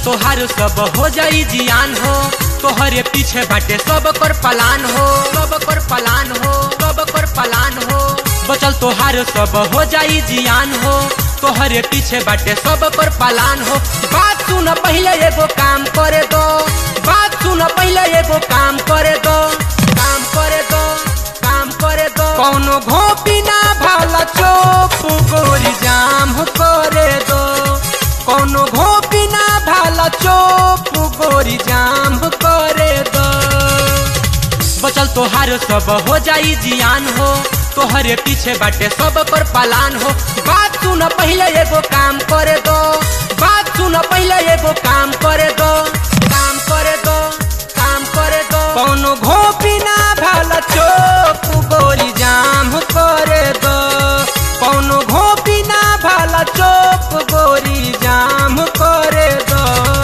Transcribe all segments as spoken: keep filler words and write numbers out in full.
तोहार सब हो जाई जियान हो, तोहरे पीछे बाटे सब कर पलान हो, सब कर पलान हो, सब कर पलान हो। बचल तोहार सब हो जाई जियान हो, तोहरे पीछे बाटे सब कर पलान हो। बात सुन पहले एगो काम करे दो, बात सुन पहले एगो काम करे दो, काम करे दो, काम करे दो। कौनो घोपी ना भाला चोप गोरी जाम करे दो, कौनो घोपी ना भाला चोप गोरी जाम करे दो। बचल तोहार सब हो जाई जियान हो, तोहरे पीछे बाटे सब कर पलान हो। बात सुन पहले एगो काम करे दो, बात सुन पहले एगो काम करे दो, काम करे दो, काम करे दो। कौनो घोपी ना भाला चोप गोरी जाम करे दो, कौनो घोपी ना भाला चोप गोरी जाम करे दो।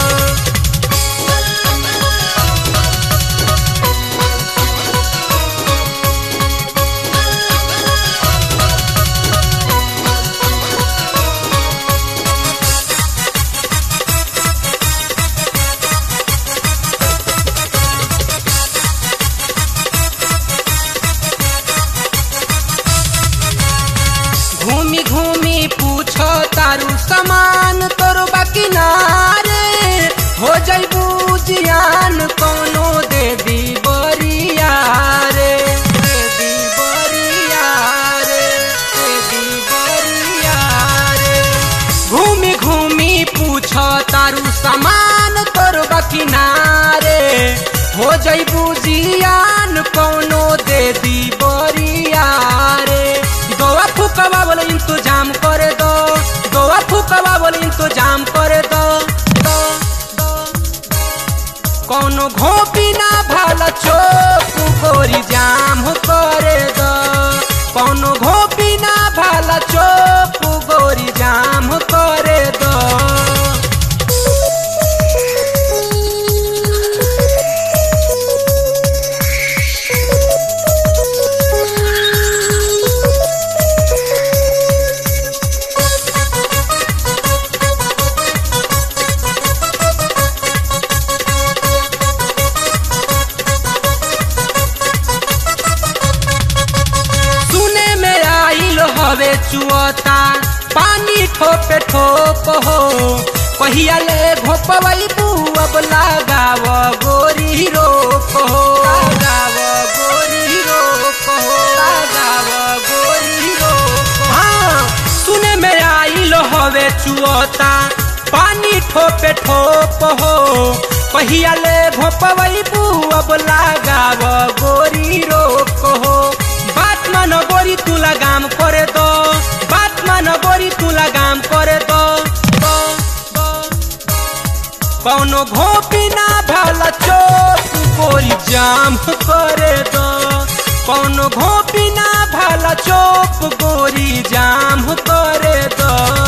घूमी घूमी पूछो तारू समान तोर बाकी नारे, हो जाइबू जियान कौनो दे दी बरिया रे, दे दी बरिया रे, दे दी बरिया रे। घूमी घूमी पूछो तारू समान तोर बाकी नारे, हो जाइबू जियान कौनो दे दी बरिया रे। दोआ फुकवा बोले इंतजाम करे दो, दोआ फुकवा बोले इंतजाम करे दो, दो, दो, दो। कौनो घोपी ना भाला चोप गोरी जाम करे दो, कौनो घोपी ना भाला चोप गोरी जाम करे दो। हवे चुअता पानी ठोपे ठोप हो, कहिया ले घोपवई बू अब लगाव गोरी रोप हो, लगाव गोरी रोप हो, लगाव गोरी रोप। हाँ सुने में आइल हवे चुअता पानी ठोपे ठोप हो, कहिया ले घोपवई बू अब लगाव गोरी रोप हो। बात मान गोरी तू लगाम करे दो, बात मान गोरी तू लगाम करे दो, दो, दो, दो। कौनो घोपी ना भाला चोप गोरी जाम करे दो, कौनो घोपी ना भाला चोप गोरी जाम करे दो।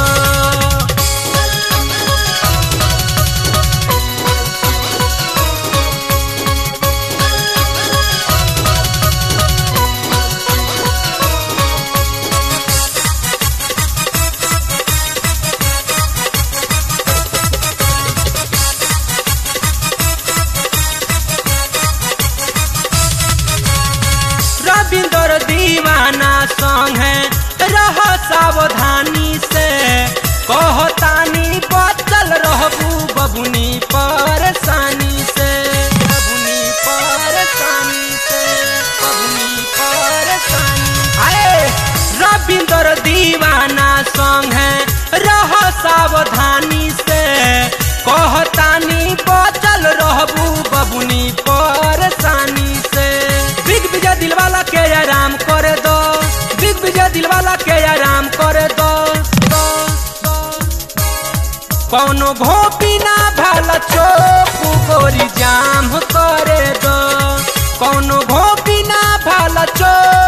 रविंदर दीवाना संग है रह सावधानी से, कहतानी बचल रहबू बबुनी परेशानी से, बबुनी परेशानी से, बबुनी परेशानी। अरे रविंदर दीवाना संग है रह सावधानी से, कहतानी बचल रहबू बबुनी परेशानी से। बिग विजय दिलवाला के आराम करे दो, बिग विजय दिलवाला के आराम करे दो, दो, दो, दो। कौनो घोपी ना भाला चोप गोरी जाम करे दो, कौनो घोपी ना भाला चोप